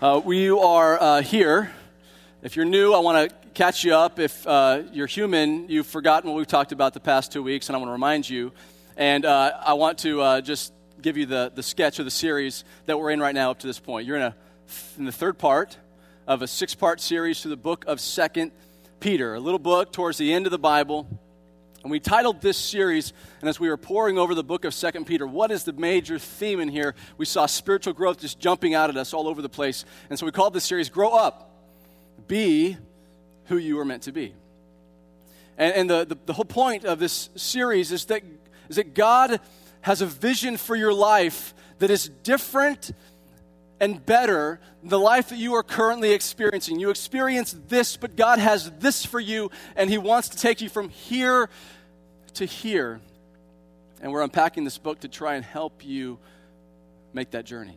We are here. If you're new, I want to catch you up. If you're human, you've forgotten what we've talked about the past 2 weeks, and I want to remind you. And I want to just give you the sketch of the series that we're in right now up to this point. You're in the third part of a 6-part series through the book of 2 Peter, a little book towards the end of the Bible. And we titled this series, and as we were poring over the book of 2 Peter, what is the major theme in here? We saw spiritual growth just jumping out at us all over the place. And so we called this series, Grow Up, Be Who You Were Meant to Be. And the whole point of this series is that God has a vision for your life that is different and better than the life that you are currently experiencing. You experience this, but God has this for you, and He wants to take you from here to here. And we're unpacking this book to try and help you make that journey.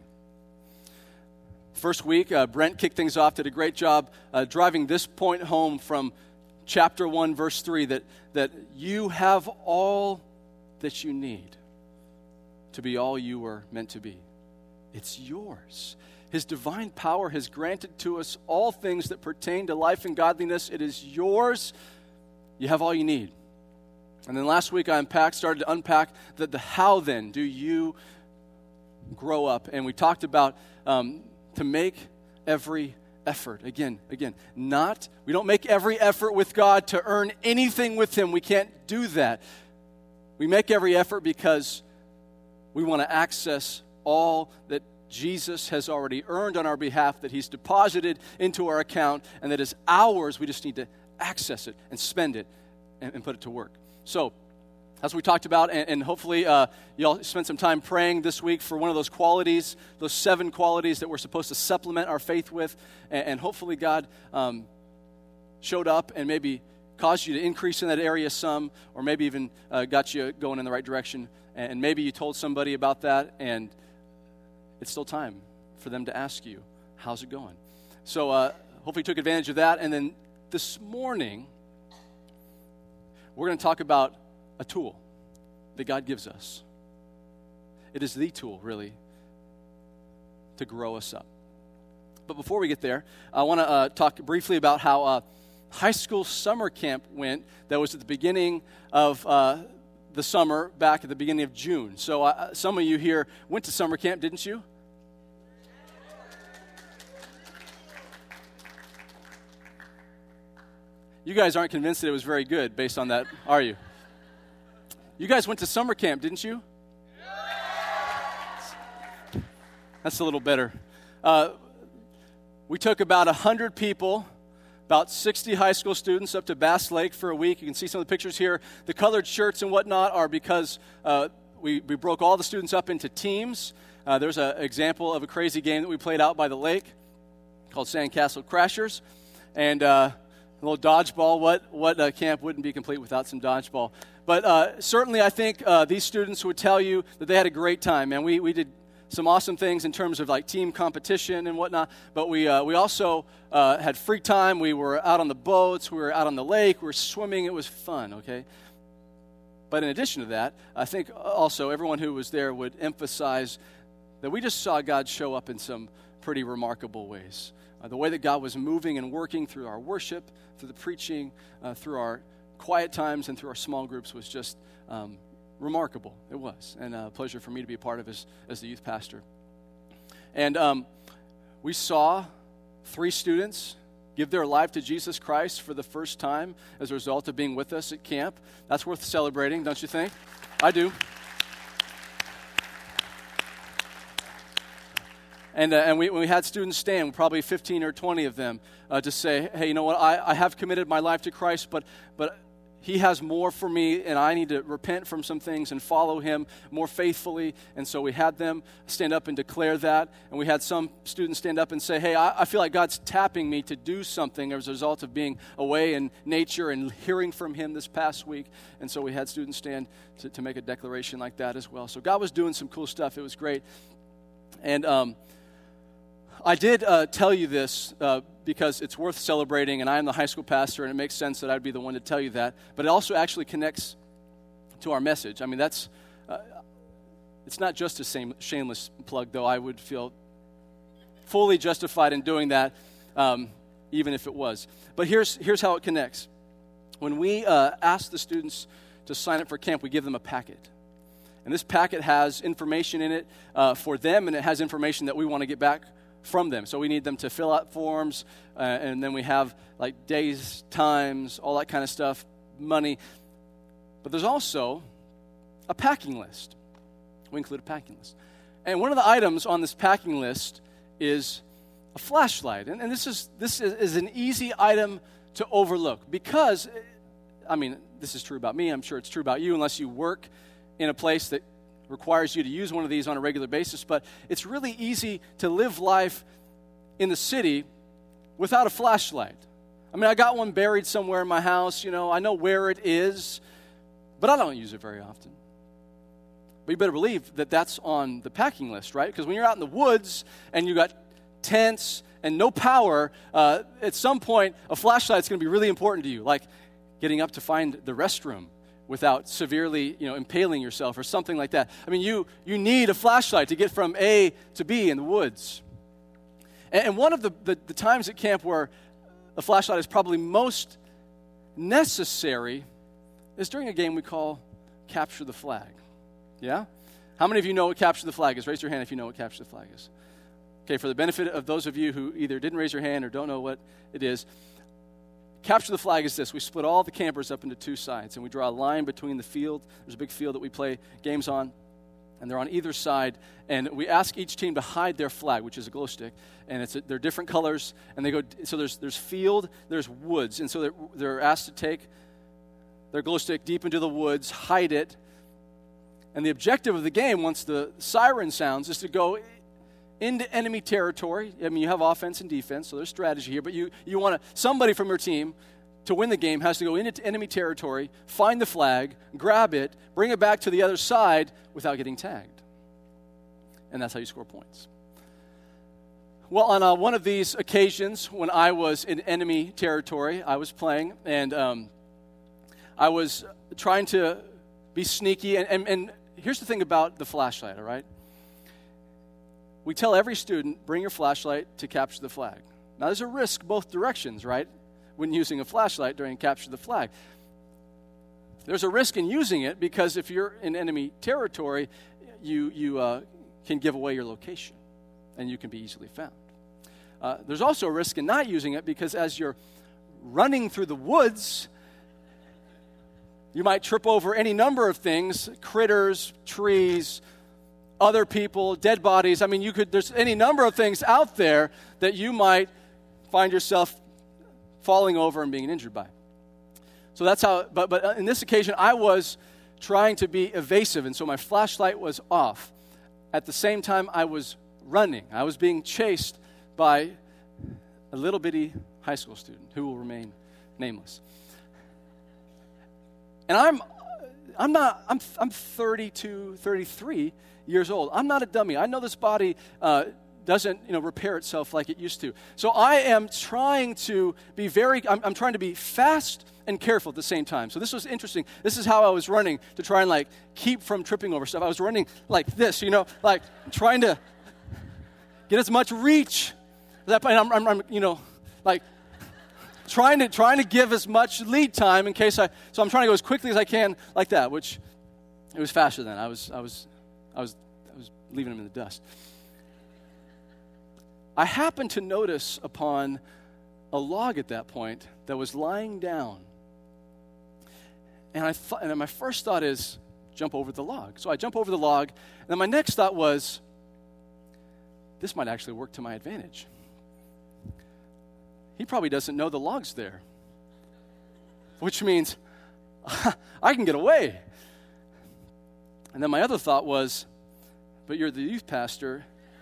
First week, Brent kicked things off, did a great job driving this point home from chapter 1, verse 3, that you have all that you need to be all you were meant to be. It's yours. His divine power has granted to us all things that pertain to life and godliness. It is yours. You have all you need. And then last week I started to unpack the how then do you grow up. And we talked about to make every effort. Again, we don't make every effort with God to earn anything with Him. We can't do that. We make every effort because we want to access all that Jesus has already earned on our behalf, that He's deposited into our account, and that is ours. We just need to access it and spend it and put it to work. So, as we talked about, and hopefully you all spent some time praying this week for one of those qualities, those 7 qualities that we're supposed to supplement our faith with, and hopefully God showed up and maybe caused you to increase in that area some, or maybe even got you going in the right direction, and maybe you told somebody about that, and it's still time for them to ask you, how's it going? So hopefully you took advantage of that, and then this morning, we're going to talk about a tool that God gives us. It is the tool, really, to grow us up. But before we get there, I want to talk briefly about how high school summer camp went. That was at the beginning of the summer, back at the beginning of June. So some of you here went to summer camp, didn't you? You guys aren't convinced that it was very good based on that, are you? You guys went to summer camp, didn't you? That's a little better. We took about 100 people, about 60 high school students up to Bass Lake for a week. You can see some of the pictures here. The colored shirts and whatnot are because we broke all the students up into teams. There's an example of a crazy game that we played out by the lake called Sandcastle Crashers. And a little dodgeball. What camp wouldn't be complete without some dodgeball? But certainly I think these students would tell you that they had a great time. And we did some awesome things in terms of like team competition and whatnot. But we also had free time. We were out on the boats. We were out on the lake. We were swimming. It was fun, okay? But in addition to that, I think also everyone who was there would emphasize that we just saw God show up in some pretty remarkable ways. The way that God was moving and working through our worship, through the preaching, through our quiet times, and through our small groups was just remarkable. It was, and a pleasure for me to be a part of as the youth pastor. And we saw 3 students give their life to Jesus Christ for the first time as a result of being with us at camp. That's worth celebrating, don't you think? I do. And we had students stand, probably 15 or 20 of them, to say, hey, you know what, I have committed my life to Christ, but He has more for me, and I need to repent from some things and follow Him more faithfully. And so we had them stand up and declare that. And we had some students stand up and say, hey, I feel like God's tapping me to do something as a result of being away in nature and hearing from Him this past week. And so we had students stand to make a declaration like that as well. So God was doing some cool stuff. It was great. And I did tell you this because it's worth celebrating, and I am the high school pastor, and it makes sense that I'd be the one to tell you that. But it also actually connects to our message. I mean, that's it's not just a shameless plug, though I would feel fully justified in doing that, even if it was. But here's how it connects. When we ask the students to sign up for camp, we give them a packet. And this packet has information in it for them, and it has information that we want to get back from them. So we need them to fill out forms, and then we have like days, times, all that kind of stuff, money. But there's also a packing list. We include a packing list. And one of the items on this packing list is a flashlight. And this is an easy item to overlook because, this is true about me. I'm sure it's true about you unless you work in a place that requires you to use one of these on a regular basis. But it's really easy to live life in the city without a flashlight. I got one buried somewhere in my house. I know where it is, but I don't use it very often. But you better believe that that's on the packing list, right? Because when you're out in the woods and you got tents and no power, at some point a flashlight's going to be really important to you, like getting up to find the restroom without severely, impaling yourself or something like that. You need a flashlight to get from A to B in the woods. And one of the times at camp where a flashlight is probably most necessary is during a game we call Capture the Flag. Yeah? How many of you know what Capture the Flag is? Raise your hand if you know what Capture the Flag is. Okay, for the benefit of those of you who either didn't raise your hand or don't know what it is, Capture the Flag is this. We split all the campers up into two sides, and we draw a line between the field. There's a big field that we play games on, and they're on either side, and we ask each team to hide their flag, which is a glow stick, and they're different colors, and they go, so there's field, there's woods, and so they're asked to take their glow stick deep into the woods, hide it, and the objective of the game, once the siren sounds, is to go into enemy territory. You have offense and defense, so there's strategy here, but you want somebody from your team to win the game has to go into enemy territory, find the flag, grab it, bring it back to the other side without getting tagged. And that's how you score points. Well, on one of these occasions when I was in enemy territory, I was playing, and I was trying to be sneaky. And here's the thing about the flashlight, all right? We tell every student, bring your flashlight to capture the flag. Now, there's a risk both directions, right, when using a flashlight during capture the flag. There's a risk in using it because if you're in enemy territory, you can give away your location, and you can be easily found. There's also a risk in not using it because as you're running through the woods, you might trip over any number of things, critters, trees, other people, dead bodies. There's any number of things out there that you might find yourself falling over and being injured by. So that's how, but in this occasion, I was trying to be evasive, and so my flashlight was off. At the same time, I was running. I was being chased by a little bitty high school student who will remain nameless. And I'm 32, 33 years old. I'm not a dummy. I know this body doesn't, repair itself like it used to. So I am trying to be I'm trying to be fast and careful at the same time. So this was interesting. This is how I was running to try and keep from tripping over stuff. I was running like this, trying to get as much reach. At that point, I'm trying to give as much lead time in case so I'm trying to go as quickly as I can like that, which it was faster than I was leaving him in the dust. I happened to notice upon a log at that point that was lying down, and my first thought is jump over the log. So I jump over the log, and then my next thought was this might actually work to my advantage. He probably doesn't know the log's there, which means I can get away. And then my other thought was, but you're the youth pastor.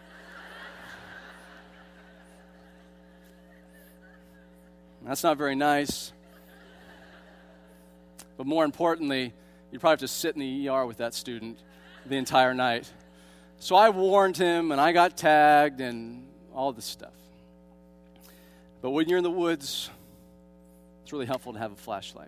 That's not very nice. But more importantly, you probably have to sit in the ER with that student the entire night. So I warned him, and I got tagged, and all this stuff. But when you're in the woods, it's really helpful to have a flashlight.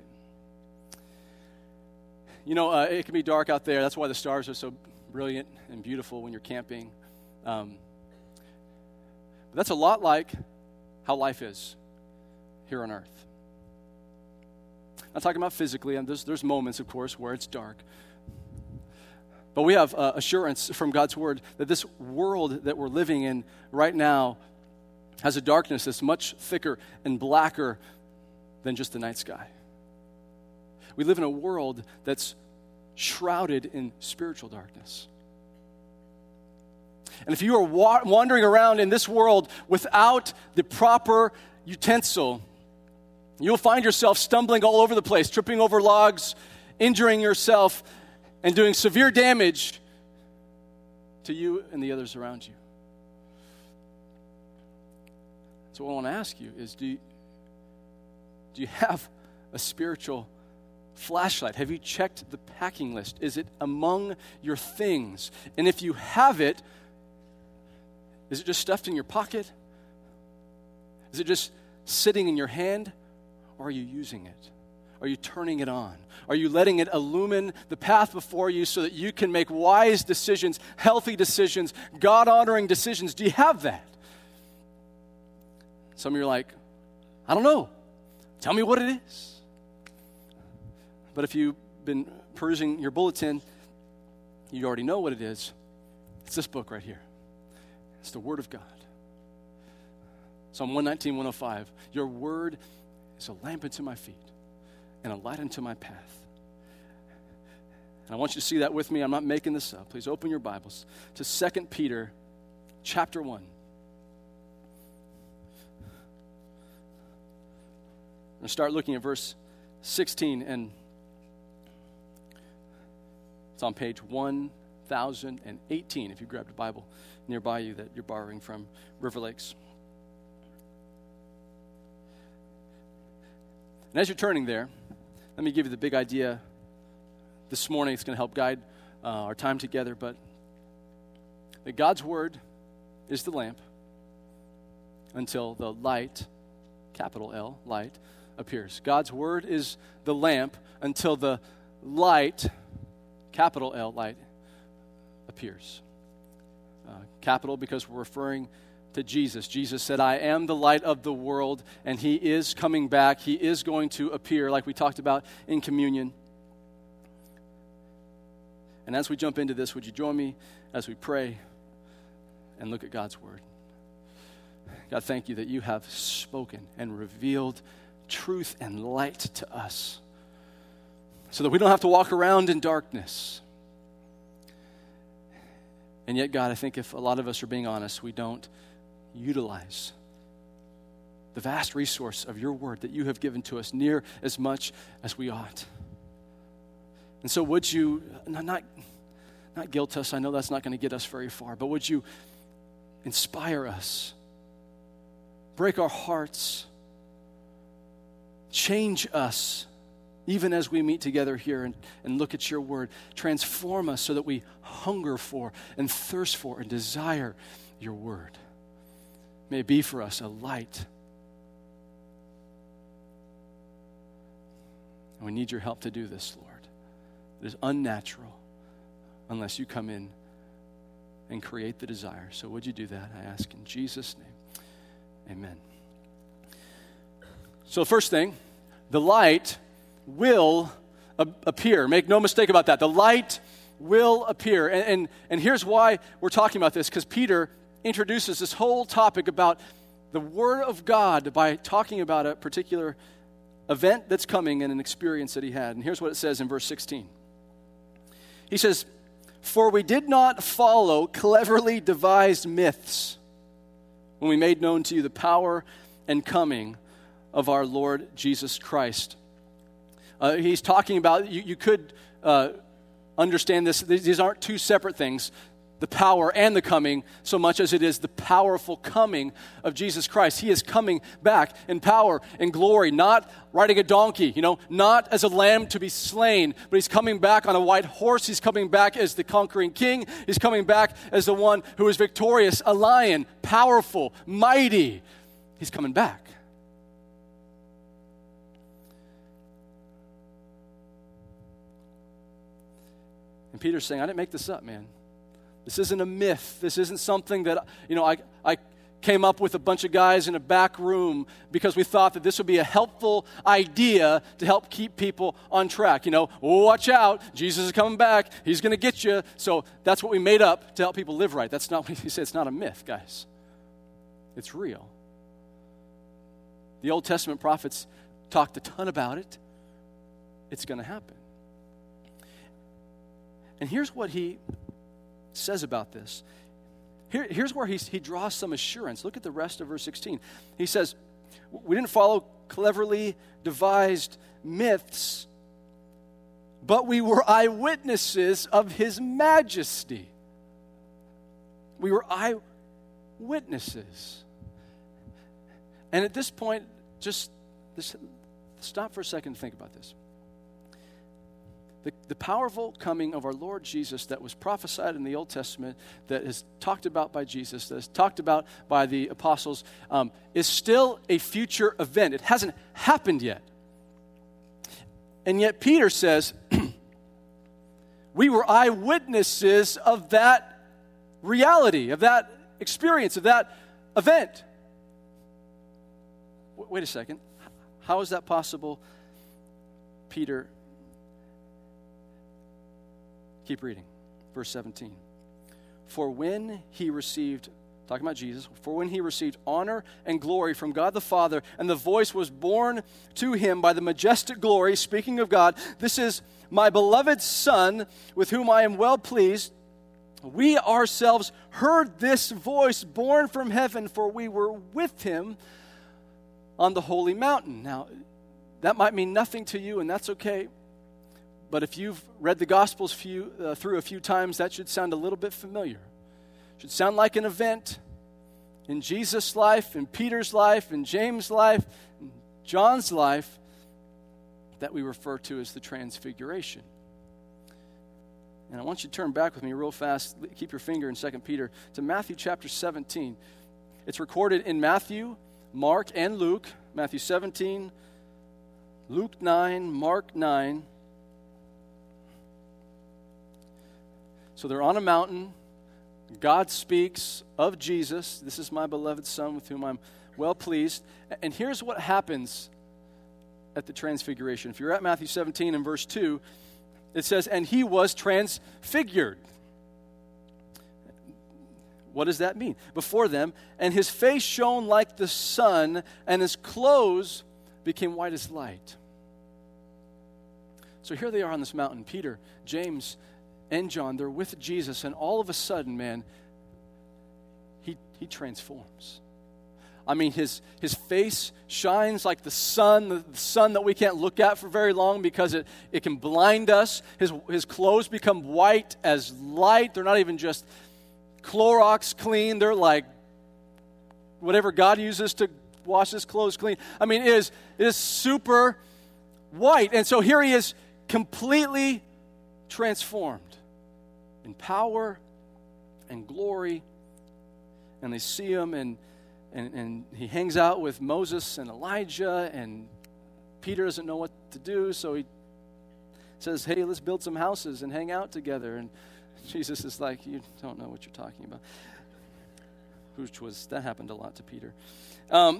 It can be dark out there. That's why the stars are so brilliant and beautiful when you're camping. But That's a lot like how life is here on earth. I'm talking about physically, and there's moments, of course, where it's dark. But we have assurance from God's word that this world that we're living in right now has a darkness that's much thicker and blacker than just the night sky. We live in a world that's shrouded in spiritual darkness. And if you are wandering around in this world without the proper utensil, you'll find yourself stumbling all over the place, tripping over logs, injuring yourself, and doing severe damage to you and the others around you. So what I want to ask you is, do you have a spiritual flashlight? Have you checked the packing list? Is it among your things? And if you have it, is it just stuffed in your pocket? Is it just sitting in your hand? Or are you using it? Are you turning it on? Are you letting it illumine the path before you so that you can make wise decisions, healthy decisions, God-honoring decisions? Do you have that? Some of you are like, I don't know. Tell me what it is. But if you've been perusing your bulletin, you already know what it is. It's this book right here. It's the Word of God. Psalm 119, 105. Your word is a lamp unto my feet and a light unto my path. And I want you to see that with me. I'm not making this up. Please open your Bibles to 2 Peter chapter 1. I'm going to start looking at verse 16, and it's on page 1018 if you grabbed a Bible nearby you that you're borrowing from River Lakes. And as you're turning there, let me give you the big idea this morning. It's going to help guide our time together, but that God's word is the lamp until the light, capital L, light, appears. God's word is the lamp until the light, capital L, light, appears. Capital because we're referring to Jesus. Jesus said, I am the light of the world, and he is coming back. He is going to appear, like we talked about in communion. And as we jump into this, would you join me as we pray and look at God's word? God, thank you that you have spoken and revealed truth and light to us so that we don't have to walk around in darkness. And yet, God, I think if a lot of us are being honest, we don't utilize the vast resource of your word that you have given to us near as much as we ought. And so would you, not guilt us, I know that's not going to get us very far, but would you inspire us, break our hearts, change us, even as we meet together here and look at your word. Transform us so that we hunger for and thirst for and desire your word. May it be for us a light. And we need your help to do this, Lord. It is unnatural unless you come in and create the desire. So would you do that? I ask in Jesus' name. Amen. So the first thing, the light will appear. Make no mistake about that. The light will appear. And here's why we're talking about this, because Peter introduces this whole topic about the Word of God by talking about a particular event that's coming and an experience that he had. And here's what it says in verse 16. He says, for we did not follow cleverly devised myths when we made known to you the power and coming of our Lord Jesus Christ. He's talking about, you could understand this, these aren't two separate things, the power and the coming, so much as it is the powerful coming of Jesus Christ. He is coming back in power and glory, not riding a donkey, not as a lamb to be slain, but he's coming back on a white horse. He's coming back as the conquering king. He's coming back as the one who is victorious, a lion, powerful, mighty. He's coming back. And Peter's saying, I didn't make this up, man. This isn't a myth. This isn't something that, I came up with a bunch of guys in a back room because we thought that this would be a helpful idea to help keep people on track. Watch out, Jesus is coming back, he's going to get you. So that's what we made up to help people live right. That's not what he said. It's not a myth, guys. It's real. The Old Testament prophets talked a ton about it. It's going to happen. And here's what he says about this. Here's where he draws some assurance. Look at the rest of verse 16. He says, we didn't follow cleverly devised myths, but we were eyewitnesses of his majesty. We were eyewitnesses. And at this point, just stop for a second and think about this. The powerful coming of our Lord Jesus that was prophesied in the Old Testament, that is talked about by Jesus, that is talked about by the apostles, is still a future event. It hasn't happened yet. And yet Peter says, we were eyewitnesses of that reality, of that experience, of that event. Wait a second. How is that possible, Peter? Keep reading. Verse 17. For when he received, talking about Jesus, for when he received honor and glory from God the Father, and the voice was borne to him by the majestic glory, speaking of God, this is my beloved Son, with whom I am well pleased. We ourselves heard this voice borne from heaven, for we were with him on the holy mountain. Now, that might mean nothing to you, and that's okay. But if you've read the Gospels through a few times, that should sound a little bit familiar. It should sound like an event in Jesus' life, in Peter's life, in James' life, in John's life, that we refer to as the Transfiguration. And I want you to turn back with me real fast. Keep your finger in 2 Peter to Matthew chapter 17. It's recorded in Matthew, Mark, and Luke. Matthew 17, Luke 9, Mark 9. So they're on a mountain. God speaks of Jesus. This is my beloved Son with whom I'm well pleased. And here's what happens at the Transfiguration. If you're at Matthew 17 and verse 2, it says, and he was transfigured. What does that mean? Before them, and his face shone like the sun, and his clothes became white as light. So here they are on this mountain. Peter, James, and John, they're with Jesus, and all of a sudden, man, he transforms. I mean, his face shines like the sun that we can't look at for very long because it can blind us. His clothes become white as light. They're not even just Clorox clean. They're like whatever God uses to wash his clothes clean. I mean, it is super white. And so here he is completely transformed in power and glory. And they see him, and he hangs out with Moses and Elijah, and Peter doesn't know what to do, so he says, hey, let's build some houses and hang out together. And Jesus is like, you don't know what you're talking about. That happened a lot to Peter. But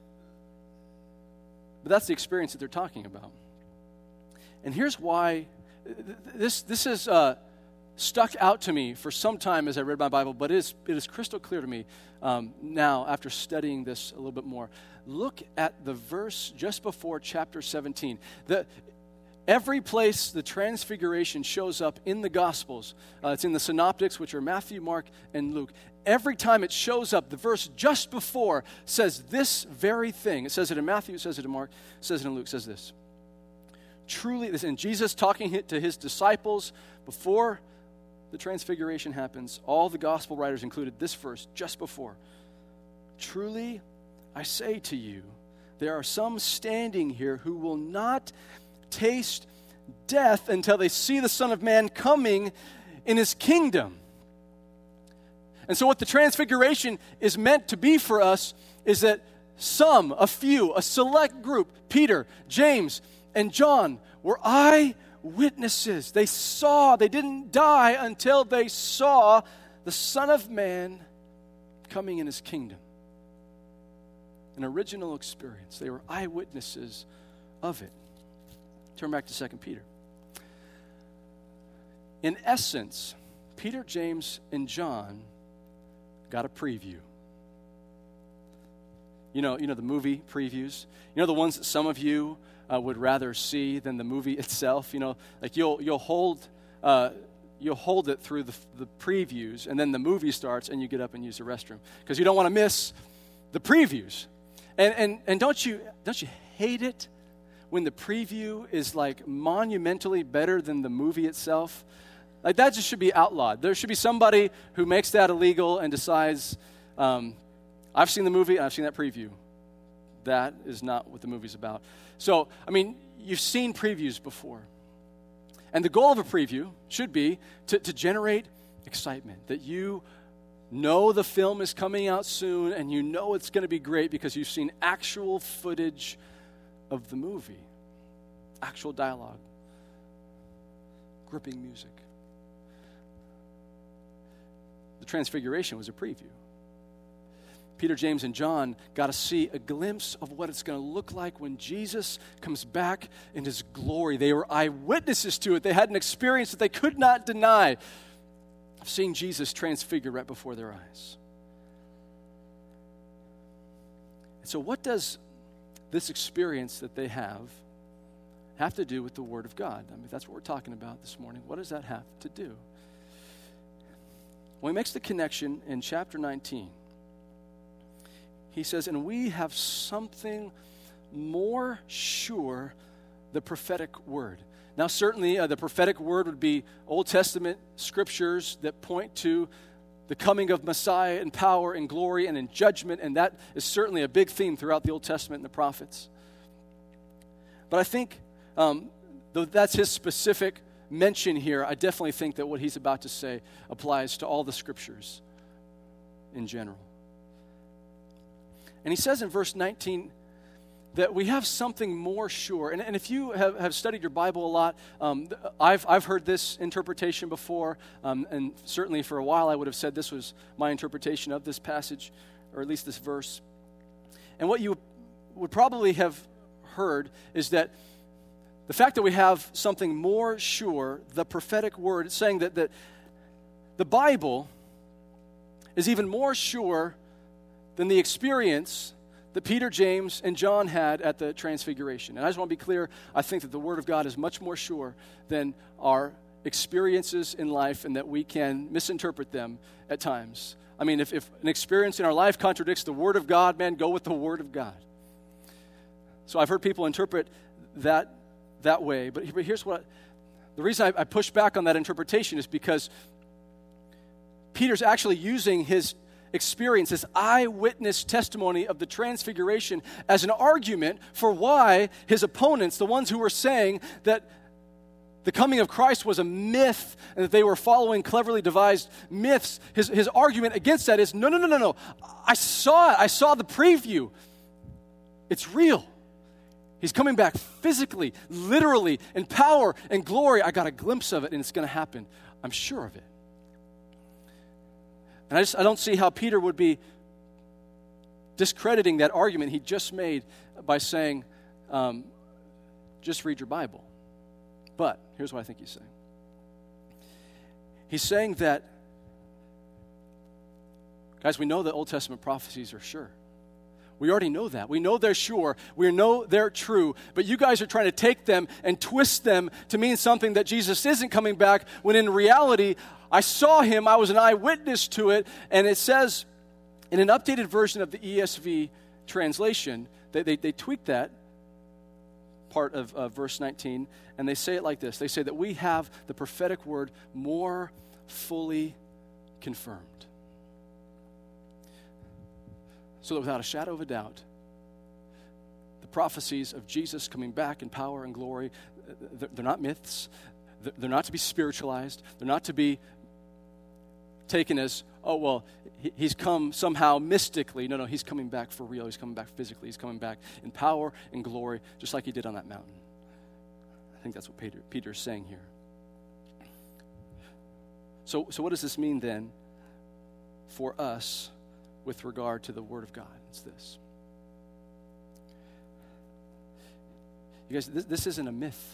that's the experience that they're talking about. And here's why this is stuck out to me for some time as I read my Bible, but it is crystal clear to me now after studying this a little bit more. Look at the verse just before chapter 17. Every place the Transfiguration shows up in the Gospels, it's in the Synoptics, which are Matthew, Mark, and Luke. Every time it shows up, the verse just before says this very thing. It says it in Matthew, it says it in Mark, it says it in Luke, it says this. Truly, this, and Jesus talking to his disciples before the Transfiguration happens, all the gospel writers included this verse just before. Truly, I say to you, there are some standing here who will not taste death until they see the Son of Man coming in his kingdom. And so what the Transfiguration is meant to be for us is that a few, a select group, Peter, James, and John, were eyewitnesses. They didn't die until they saw the Son of Man coming in his kingdom. an original experience. They were eyewitnesses of it. Turn back to 2 Peter. In essence, Peter, James, and John got a preview. You know the movie previews? You know the ones that some of you would rather see than the movie itself? You know, like you'll hold it through the previews, and then the movie starts, and you get up and use the restroom because you don't want to miss the previews. And don't you hate it when the preview is like monumentally better than the movie itself? Like that just should be outlawed. There should be somebody who makes that illegal and decides, I've seen the movie, I've seen that preview. That is not what the movie's about. So, I mean, you've seen previews before. And the goal of a preview should be to generate excitement, that you know the film is coming out soon and you know it's going to be great because you've seen actual footage of the movie, actual dialogue, gripping music. The Transfiguration was a preview. Peter, James, and John got to see a glimpse of what it's going to look like when Jesus comes back in his glory. They were eyewitnesses to it. They had an experience that they could not deny of seeing Jesus transfigured right before their eyes. And so what does this experience that they have to do with the Word of God? I mean, that's what we're talking about this morning. What does that have to do? Well, he makes the connection in chapter 19. He says, and we have something more sure, the prophetic word. Now, certainly, the prophetic word would be Old Testament scriptures that point to the coming of Messiah in power and glory and in judgment, and that is certainly a big theme throughout the Old Testament and the prophets. But I think, though that's his specific mention here, I definitely think that what he's about to say applies to all the scriptures in general. And he says in verse 19 that we have something more sure. And if you have studied your Bible a lot, I've heard this interpretation before, and certainly for a while I would have said this was my interpretation of this passage, or at least this verse. And what you would probably have heard is that the fact that we have something more sure, the prophetic word, it's saying that the Bible is even more sure than the experience that Peter, James, and John had at the Transfiguration. And I just want to be clear, I think that the Word of God is much more sure than our experiences in life, and that we can misinterpret them at times. I mean, if an experience in our life contradicts the Word of God, man, go with the Word of God. So I've heard people interpret that way, but here's what, the reason I push back on that interpretation is because Peter's actually using his experience, his eyewitness testimony of the Transfiguration as an argument for why his opponents, the ones who were saying that the coming of Christ was a myth and that they were following cleverly devised myths, his argument against that is, no. I saw it. I saw the preview. It's real. He's coming back physically, literally, in power and glory. I got a glimpse of it, and it's going to happen. I'm sure of it. And I don't see how Peter would be discrediting that argument he just made by saying, just read your Bible. But here's what I think he's saying. He's saying that, guys, we know that Old Testament prophecies are sure. We already know that. We know they're sure. We know they're true. But you guys are trying to take them and twist them to mean something that Jesus isn't coming back, when in reality, I saw him, I was an eyewitness to it, and it says in an updated version of the ESV translation, they tweak that part of verse 19, and they say it like this. They say that we have the prophetic word more fully confirmed. So that without a shadow of a doubt, the prophecies of Jesus coming back in power and glory, they're not myths. They're not to be spiritualized. They're not to be taken as, oh, well, he's come somehow mystically. No, he's coming back for real. He's coming back physically. He's coming back in power and glory, just like he did on that mountain. I think that's what Peter's saying here. So what does this mean then for us with regard to the Word of God? It's this. You guys, this isn't a myth.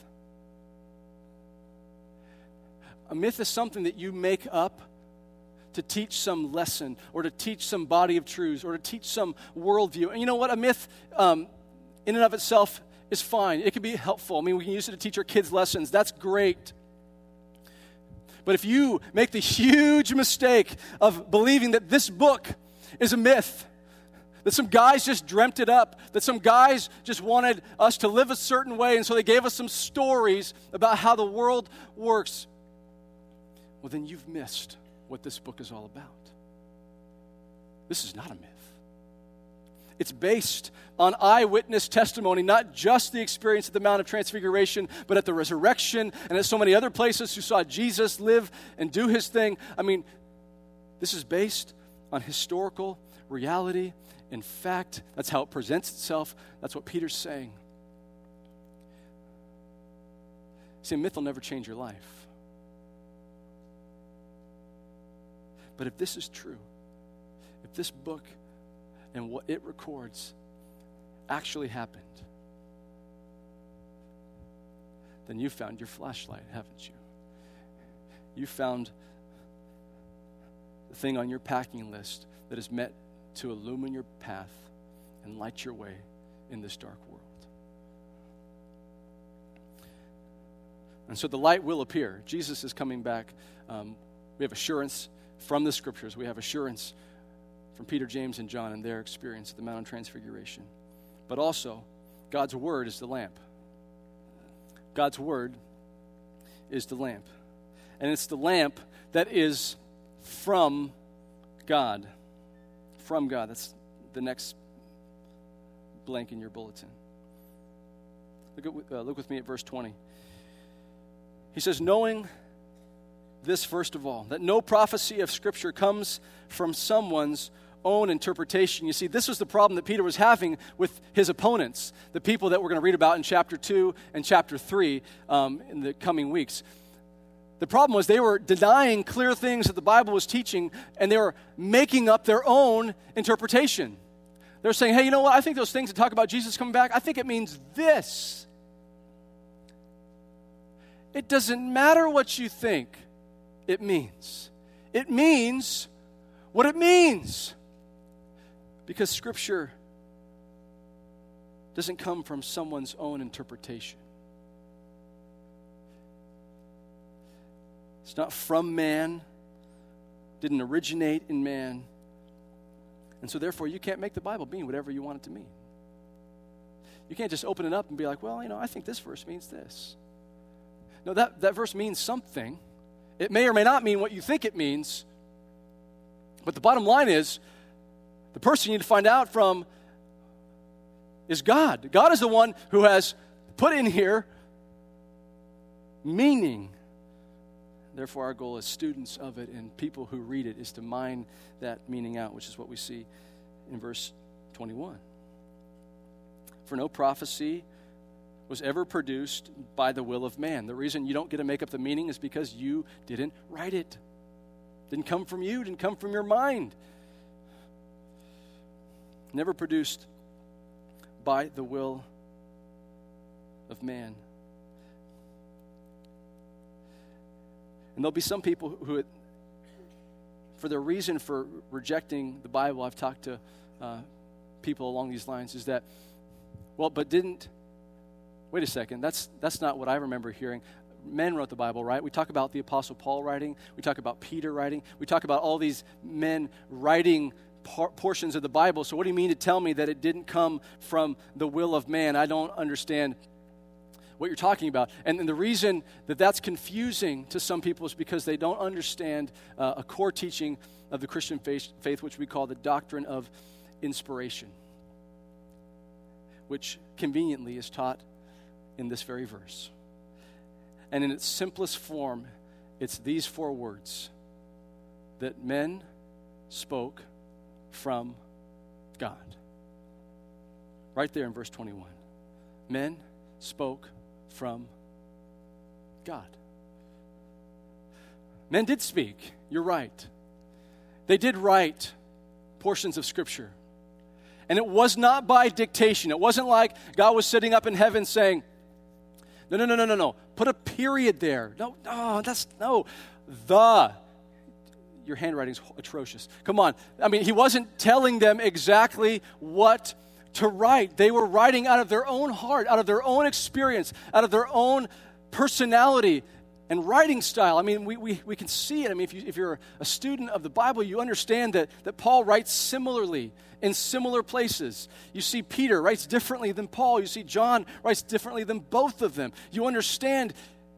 A myth is something that you make up to teach some lesson or to teach some body of truths or to teach some worldview. And you know what? A myth in and of itself is fine. It can be helpful. I mean, we can use it to teach our kids lessons. That's great. But if you make the huge mistake of believing that this book is a myth, that some guys just dreamt it up, that some guys just wanted us to live a certain way, and so they gave us some stories about how the world works, well, then you've missed what this book is all about. This is not a myth. It's based on eyewitness testimony, not just the experience at the Mount of Transfiguration, but at the resurrection and at so many other places who saw Jesus live and do his thing. I mean, this is based on historical reality. In fact, that's how it presents itself. That's what Peter's saying. See, a myth will never change your life. But if this is true, if this book and what it records actually happened, then you found your flashlight, haven't you? You found the thing on your packing list that is meant to illumine your path and light your way in this dark world. And so the light will appear. Jesus is coming back. We have assurance from the scriptures. We have assurance from Peter, James, and John and their experience at the Mount of Transfiguration. But also, God's word is the lamp. God's word is the lamp. And it's the lamp that is from God. From God. That's the next blank in your bulletin. Look with me at verse 20. He says, knowing this first of all, that no prophecy of Scripture comes from someone's own interpretation. You see, this was the problem that Peter was having with his opponents, the people that we're going to read about in chapter 2 and chapter 3 in the coming weeks. The problem was they were denying clear things that the Bible was teaching, and they were making up their own interpretation. They're saying, hey, you know what? I think those things that talk about Jesus coming back, I think it means this. It doesn't matter what you think it means. It means what it means. Because Scripture doesn't come from someone's own interpretation. It's not from man, didn't originate in man. And so therefore, you can't make the Bible mean whatever you want it to mean. You can't just open it up and be like, well, you know, I think this verse means this. No, that verse means something. It may or may not mean what you think it means. But the bottom line is, the person you need to find out from is God. God is the one who has put in here meaning. Therefore, our goal as students of it and people who read it is to mine that meaning out, which is what we see in verse 21. For no prophecy was ever produced by the will of man. The reason you don't get to make up the meaning is because you didn't write it. Didn't come from you, didn't come from your mind. Never produced by the will of man. And there'll be some people who, for their reason for rejecting the Bible, I've talked to people along these lines, is that, well, but didn't, wait a second, that's not what I remember hearing. Men wrote the Bible, right? We talk about the Apostle Paul writing. We talk about Peter writing. We talk about all these men writing portions of the Bible. So what do you mean to tell me that it didn't come from the will of man? I don't understand what you're talking about. And the reason that that's confusing to some people is because they don't understand a core teaching of the Christian faith, which we call the doctrine of inspiration, which conveniently is taught in this very verse. And in its simplest form, it's these 4 words: that men spoke from God. Right there in verse 21. Men spoke from God. Men did speak, you're right. They did write portions of Scripture. And it was not by dictation. It wasn't like God was sitting up in heaven saying, No. Put a period there. No. Your handwriting's atrocious. Come on. I mean, he wasn't telling them exactly what to write. They were writing out of their own heart, out of their own experience, out of their own personality and writing style. I mean, we can see it. I mean, if you're a student of the Bible, you understand that Paul writes similarly in similar places. You see Peter writes differently than Paul. You see John writes differently than both of them. You understand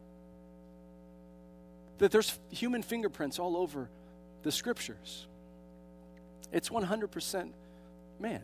that there's human fingerprints all over the Scriptures. It's 100% man.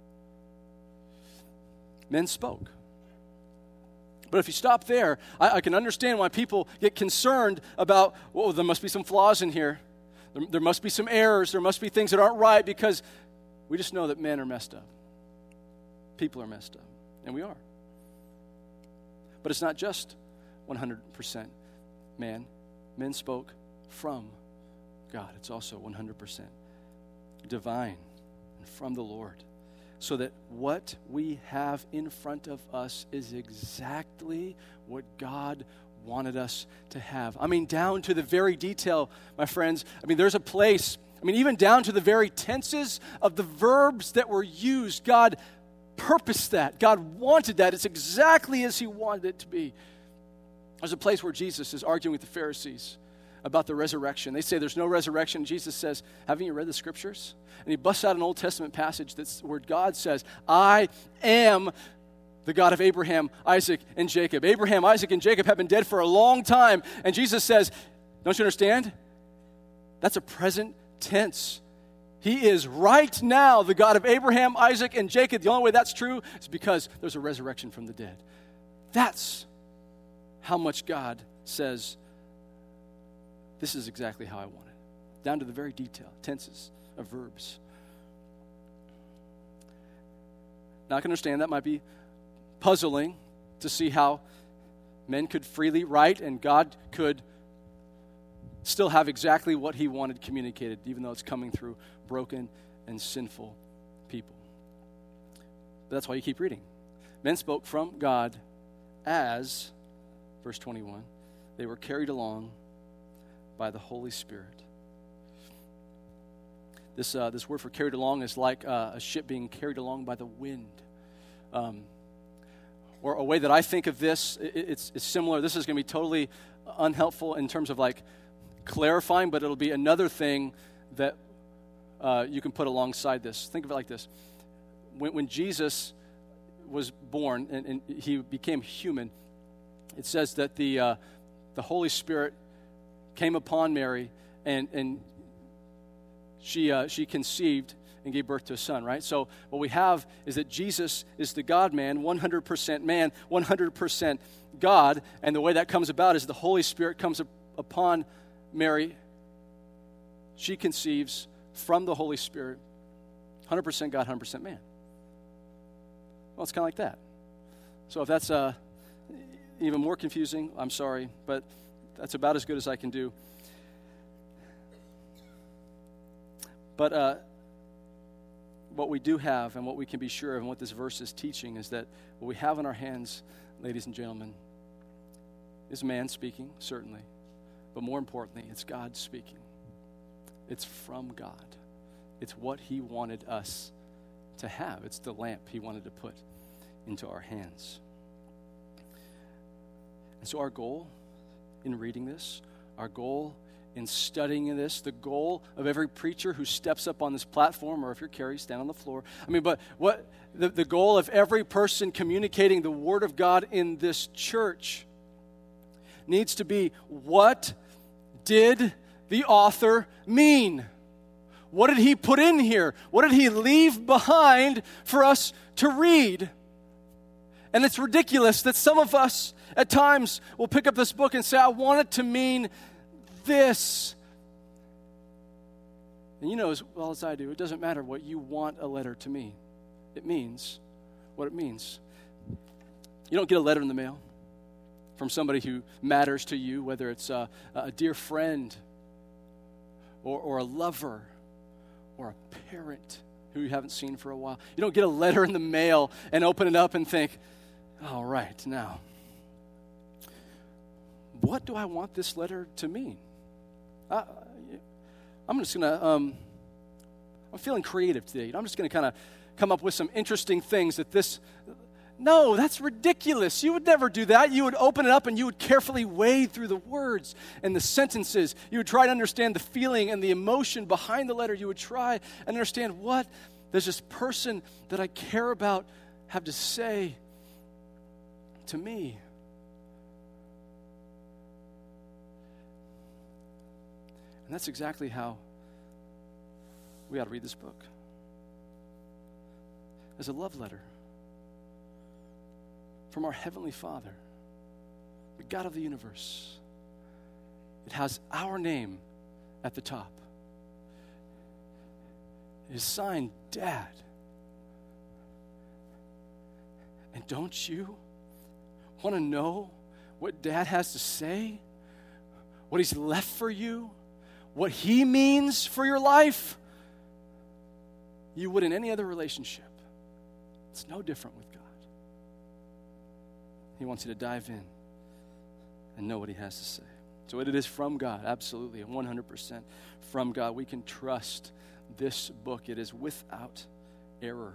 Men spoke. But if you stop there, I can understand why people get concerned about, well, there must be some flaws in here. There must be some errors. There must be things that aren't right, because we just know that men are messed up. People are messed up, and we are. But it's not just 100% man. Men spoke from God. It's also 100% divine and from the Lord. So that what we have in front of us is exactly what God wanted us to have. I mean, down to the very detail, my friends. I mean, there's a place, even down to the very tenses of the verbs that were used. God purposed that. God wanted that. It's exactly as he wanted it to be. There's a place where Jesus is arguing with the Pharisees about the resurrection. They say there's no resurrection. Jesus says, haven't you read the Scriptures? And he busts out an Old Testament passage where God says, I am the God of Abraham, Isaac, and Jacob. Abraham, Isaac, and Jacob have been dead for a long time. And Jesus says, don't you understand? That's a present tense. He is right now the God of Abraham, Isaac, and Jacob. The only way that's true is because there's a resurrection from the dead. That's how much God says, this is exactly how I want it. Down to the very detail, tenses of verbs. Now I can understand that might be puzzling to see how men could freely write and God could still have exactly what he wanted communicated, even though it's coming through broken and sinful people. But that's why you keep reading. Men spoke from God as, verse 21, they were carried along by the Holy Spirit. This word for carried along is like a ship being carried along by the wind. Or a way that I think of this, it's similar. This is going to be totally unhelpful in terms of like clarifying, but it'll be another thing that you can put alongside this. Think of it like this. When Jesus was born and he became human, it says that the Holy Spirit came upon Mary, and she conceived and gave birth to a son, right? So what we have is that Jesus is the God-man, 100% man, 100% God, and the way that comes about is the Holy Spirit comes upon Mary. She conceives from the Holy Spirit, 100% God, 100% man. Well, it's kind of like that. So if that's even more confusing, I'm sorry, but that's about as good as I can do. But what we do have and what we can be sure of and what this verse is teaching is that what we have in our hands, ladies and gentlemen, is man speaking, certainly. But more importantly, it's God speaking. It's from God. It's what he wanted us to have. It's the lamp he wanted to put into our hands. And so our goal in reading this, our goal in studying this, the goal of every preacher who steps up on this platform, or if you're Carrie, stand on the floor. But what the goal of every person communicating the Word of God in this church needs to be, what did the author mean? What did he put in here? What did he leave behind for us to read? And it's ridiculous that some of us at times will pick up this book and say, I want it to mean this. And you know as well as I do, it doesn't matter what you want a letter to mean. It means what it means. You don't get a letter in the mail from somebody who matters to you, whether it's a dear friend or a lover or a parent who you haven't seen for a while. You don't get a letter in the mail and open it up and think, all right, now, what do I want this letter to mean? I'm just going to, I'm feeling creative today. I'm just going to kind of come up with some interesting things that this, no, that's ridiculous. You would never do that. You would open it up and you would carefully wade through the words and the sentences. You would try to understand the feeling and the emotion behind the letter. You would try and understand what does this person that I care about have to say to me. And that's exactly how we ought to read this book. As a love letter from our Heavenly Father, the God of the universe. It has our name at the top. It is signed Dad. And don't you want to know what Dad has to say? What He's left for you? What He means for your life? You would in any other relationship. It's no different with God. He wants you to dive in and know what He has to say. So it is from God, absolutely, 100% from God. We can trust this book. It is without error.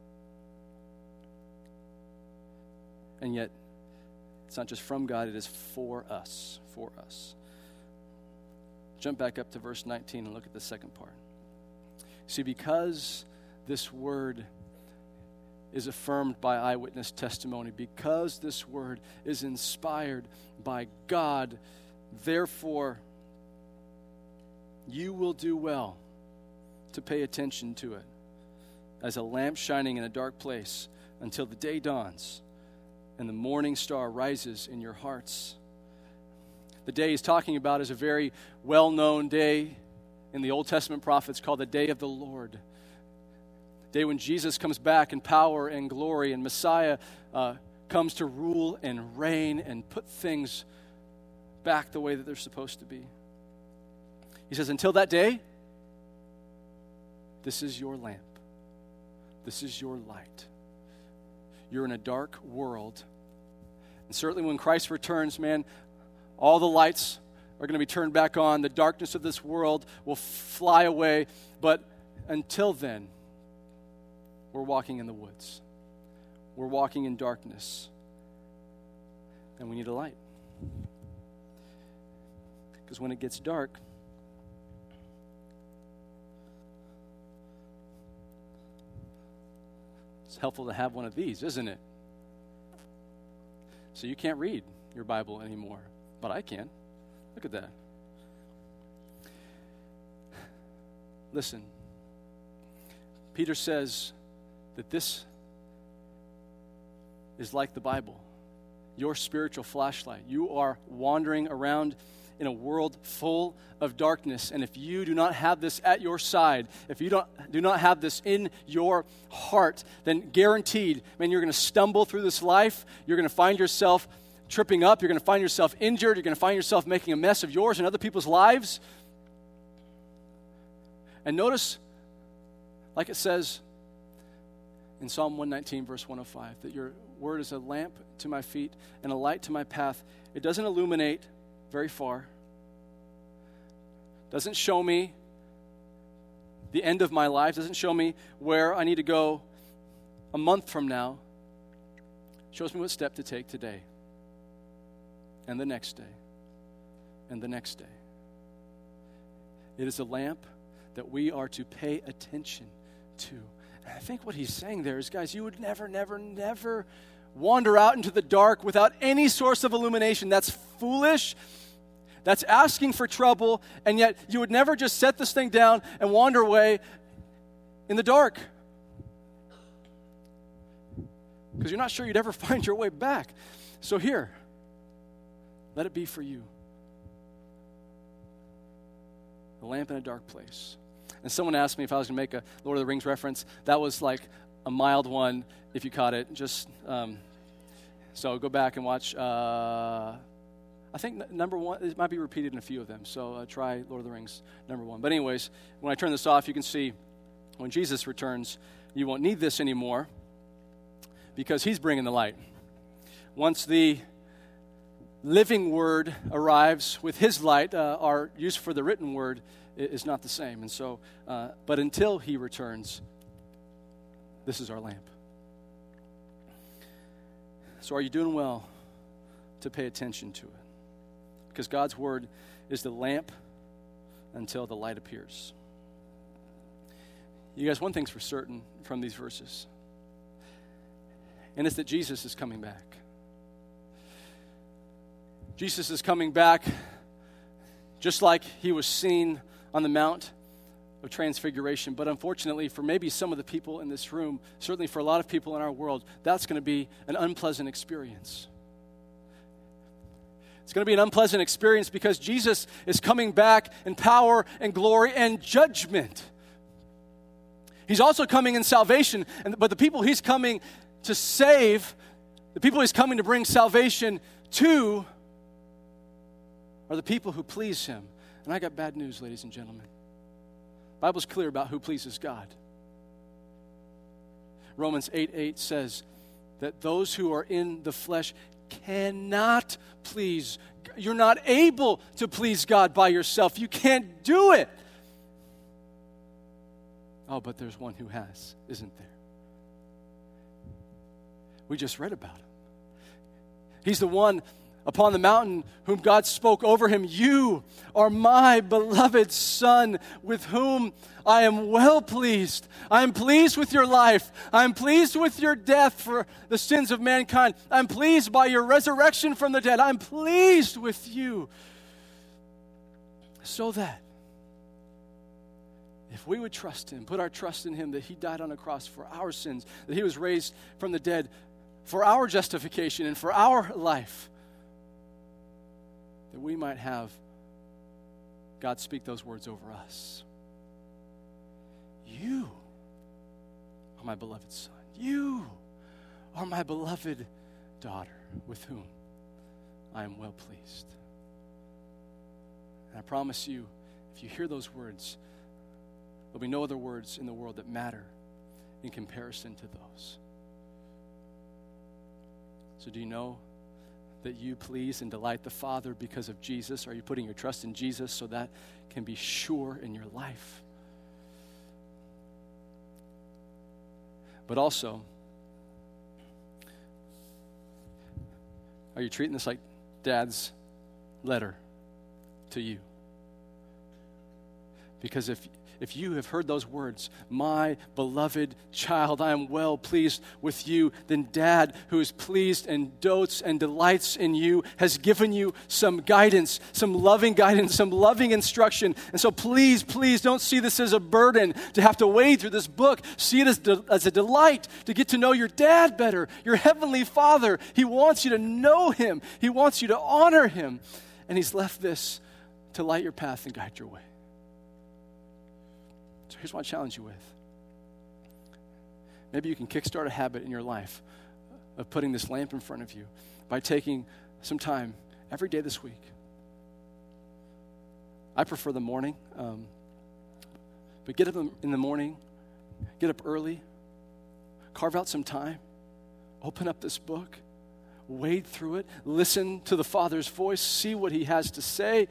And yet, it's not just from God, it is for us, for us. Jump back up to verse 19 and look at the second part. See, because this word is affirmed by eyewitness testimony, because this word is inspired by God, therefore, you will do well to pay attention to it as a lamp shining in a dark place until the day dawns and the morning star rises in your hearts. The day he's talking about is a very well-known day in the Old Testament prophets called the day of the Lord. Day when Jesus comes back in power and glory and Messiah comes to rule and reign and put things back the way that they're supposed to be. He says, until that day, this is your lamp. This is your light. You're in a dark world. And certainly when Christ returns, man, all the lights are going to be turned back on. The darkness of this world will fly away. But until then, we're walking in the woods. We're walking in darkness. And we need a light. Because when it gets dark, it's helpful to have one of these, isn't it? So you can't read your Bible anymore, but I can. Look at that. Listen, Peter says that this is like the Bible, your spiritual flashlight. You are wandering around in a world full of darkness, and if you do not have this at your side, if you do not have this in your heart, then guaranteed, man, you're going to stumble through this life. You're going to find yourself tripping up. You're going to find yourself injured. You're going to find yourself making a mess of yours and other people's lives. And notice, like it says in Psalm 119, verse 105, that your word is a lamp to my feet and a light to my path. It doesn't illuminate very far. Doesn't show me the end of my life. Doesn't show me where I need to go a month from now. Shows me what step to take today and the next day and the next day. It is a lamp that we are to pay attention to. And I think what he's saying there is, guys, you would never, never, never wander out into the dark without any source of illumination. That's foolish. That's asking for trouble. And yet you would never just set this thing down and wander away in the dark, because you're not sure you'd ever find your way back. So here, let it be for you. A lamp in a dark place. And someone asked me if I was going to make a Lord of the Rings reference. That was like a mild one, if you caught it. Just so go back and watch. I think number one, it might be repeated in a few of them. So try Lord of the Rings number one. But anyways, when I turn this off, you can see when Jesus returns, you won't need this anymore because he's bringing the light. Once the living word arrives with his light, our use for the written word is not the same. And so, but until he returns, this is our lamp. So are you doing well to pay attention to it? Because God's word is the lamp until the light appears. You guys, one thing's for certain from these verses, and it's that Jesus is coming back. Jesus is coming back just like he was seen on the Mount of Transfiguration. But unfortunately, for maybe some of the people in this room, certainly for a lot of people in our world, that's going to be an unpleasant experience. It's going to be an unpleasant experience because Jesus is coming back in power and glory and judgment. He's also coming in salvation, but the people he's coming to save, the people he's coming to bring salvation to, are the people who please him. And I got bad news, ladies and gentlemen. The Bible's clear about who pleases God. Romans 8:8 says that those who are in the flesh cannot please. You're not able to please God by yourself. You can't do it. Oh, but there's one who has, isn't there? We just read about him. He's the one upon the mountain whom God spoke over him. You are my beloved Son, with whom I am well pleased. I am pleased with your life. I am pleased with your death for the sins of mankind. I'm pleased by your resurrection from the dead. I'm pleased with you. So that if we would trust him, put our trust in him, that he died on a cross for our sins, that he was raised from the dead for our justification and for our life, that we might have God speak those words over us. You are my beloved Son. You are my beloved daughter, with whom I am well pleased. And I promise you, if you hear those words, there'll be no other words in the world that matter in comparison to those. So do you know that you please and delight the Father because of Jesus? Are you putting your trust in Jesus so that can be sure in your life? But also, are you treating this like Dad's letter to you? Because if you have heard those words, my beloved child, I am well pleased with you, then Dad, who is pleased and dotes and delights in you, has given you some guidance, some loving instruction. And so please don't see this as a burden to have to wade through this book. See it as a delight to get to know your Dad better, your Heavenly Father. He wants you to know him. He wants you to honor him. And he's left this to light your path and guide your way. So here's what I challenge you with. Maybe you can kickstart a habit in your life of putting this lamp in front of you by taking some time every day this week. I prefer the morning, but get up in the morning, get up early, carve out some time, open up this book, wade through it, listen to the Father's voice, see what he has to say,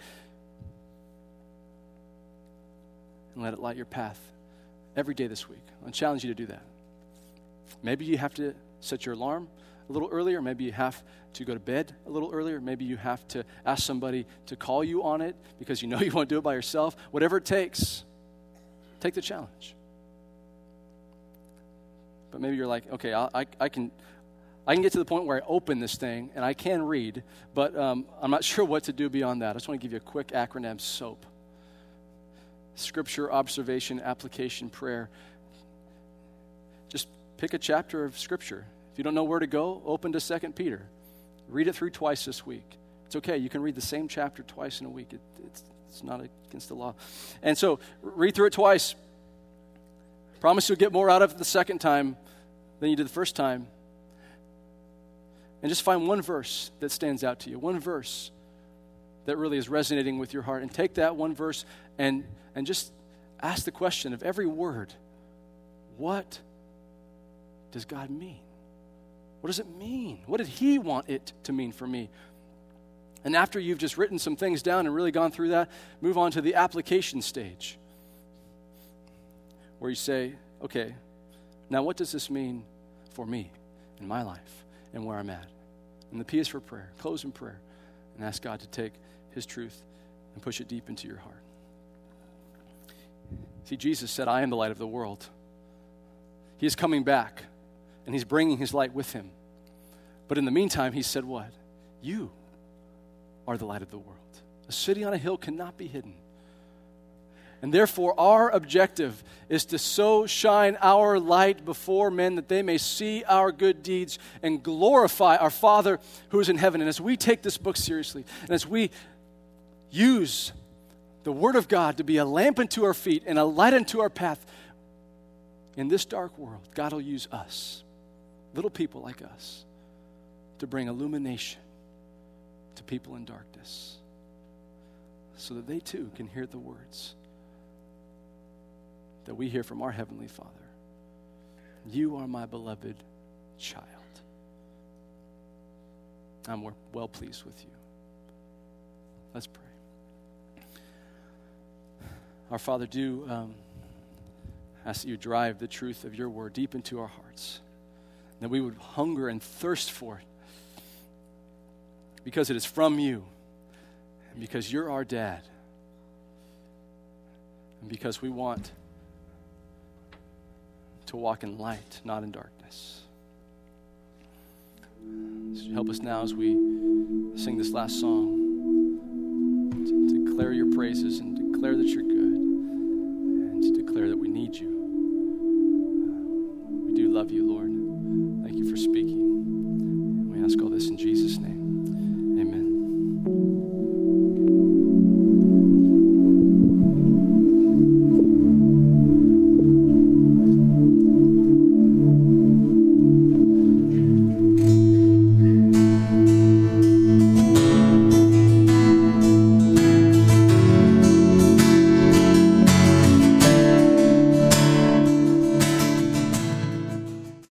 and let it light your path every day this week. I challenge you to do that. Maybe you have to set your alarm a little earlier. Maybe you have to go to bed a little earlier. Maybe you have to ask somebody to call you on it because you know you won't do it by yourself. Whatever it takes, take the challenge. But maybe you're like, okay, I can get to the point where I open this thing and I can read, but I'm not sure what to do beyond that. I just want to give you a quick acronym, SOAP. Scripture, observation, application, prayer. Just pick a chapter of Scripture. If you don't know where to go, open to 2 Peter. Read it through twice this week. It's okay. You can read the same chapter twice in a week. It's not against the law. And so read through it twice. Promise you'll get more out of it the second time than you did the first time. And just find one verse that stands out to you. One verse that really is resonating with your heart. And take that one verse and just ask the question of every word, what does God mean? What does it mean? What did he want it to mean for me? And after you've just written some things down and really gone through that, move on to the application stage, where you say, okay, now what does this mean for me in my life and where I'm at? And the P is for prayer. Close in prayer and ask God to take his truth and push it deep into your heart. See, Jesus said, I am the light of the world. He is coming back, and he's bringing his light with him. But in the meantime, he said what? You are the light of the world. A city on a hill cannot be hidden. And therefore, our objective is to so shine our light before men that they may see our good deeds and glorify our Father who is in heaven. And as we take this book seriously, and as we use the Word of God to be a lamp unto our feet and a light unto our path in this dark world, God will use us, little people like us, to bring illumination to people in darkness so that they too can hear the words that we hear from our Heavenly Father. You are my beloved child. I'm well pleased with you. Let's pray. Our Father, do ask that you drive the truth of your word deep into our hearts, that we would hunger and thirst for it because it is from you, and because you're our dad, and because we want to walk in light, not in darkness. So help us now as we sing this last song to declare your praises and declare that you're good and to declare that we need you. We do love you, Lord.